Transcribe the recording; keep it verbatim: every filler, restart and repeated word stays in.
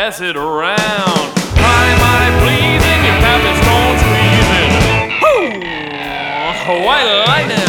pass it around. My, my, pleasing, your pappy stone squeezing. Whoo! White lightning.